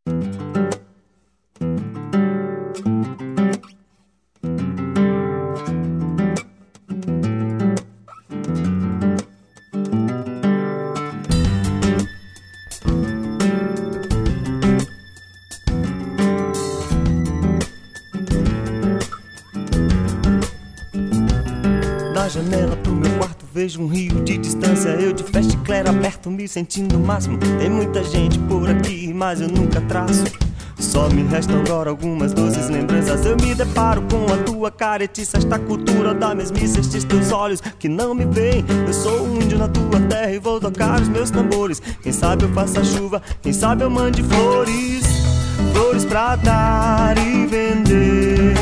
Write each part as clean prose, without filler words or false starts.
Da janela pro meu quarto vejo um rio de distância. Eu de festa eclair aberto, me sentindo o máximo. Tem muita gente por aqui, mas eu nunca traço. Só me restam agora algumas doces lembranças. Eu me deparo com a tua caretice, esta cultura da mesmice, estes teus olhos que não me veem. Eu sou um índio na tua terra e vou tocar os meus tambores. Quem sabe eu faça chuva, quem sabe eu mande flores, flores pra dar e vender,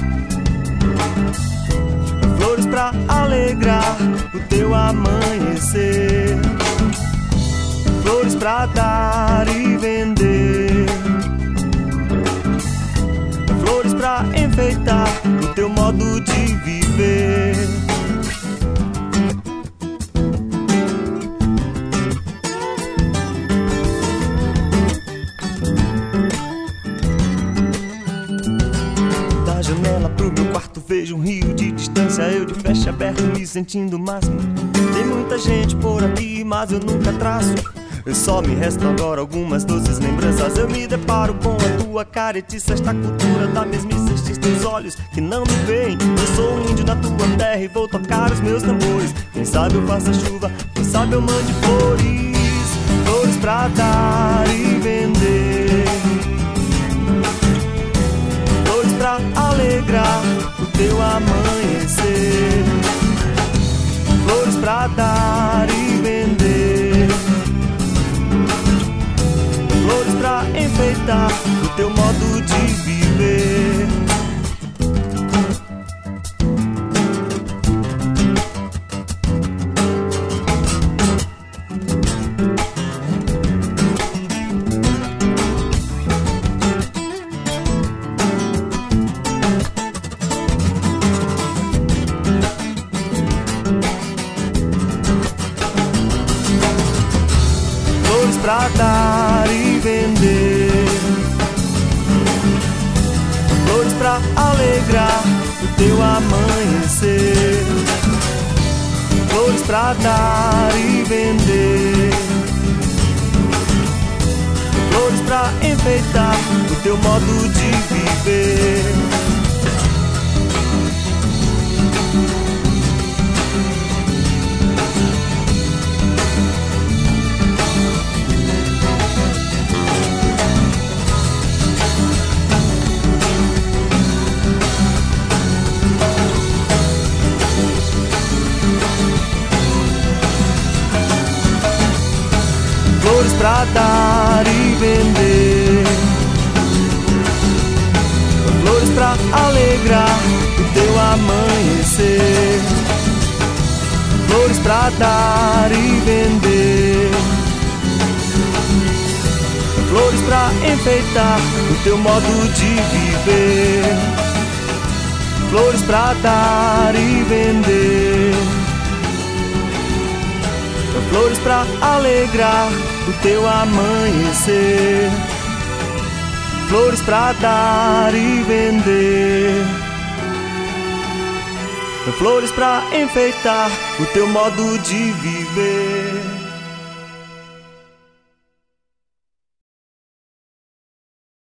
flores pra alegrar o teu amanhecer, flores pra dar e vender, flores pra enfeitar o teu modo de viver. Da janela pro meu quarto vejo um rio de distância. Eu de festa aberto, me sentindo o máximo. Tem muita gente por aqui, mas eu nunca traço. Só me restam agora algumas doces lembranças. Eu me deparo com a tua caretice, esta cultura da mesmice, estes teus olhos que não me veem. Eu sou um índio na tua terra e vou tocar os meus tambores. Quem sabe eu faça chuva, quem sabe eu mande flores, flores pra dar e vender, flores pra alegrar o teu amanhecer, flores pra dar e vender, flores pra enfeitar o teu modo de viver. Flores pra dar e vender, flores pra alegrar o teu amanhecer, flores pra dar e vender, flores pra enfeitar o teu modo de viver. Flores pra dar e vender, flores pra alegrar o teu amanhecer, flores pra dar e vender, flores pra enfeitar o teu modo de viver, flores pra dar e vender, flores pra alegrar o teu amanhecer, flores pra dar e vender, flores pra enfeitar o teu modo de viver.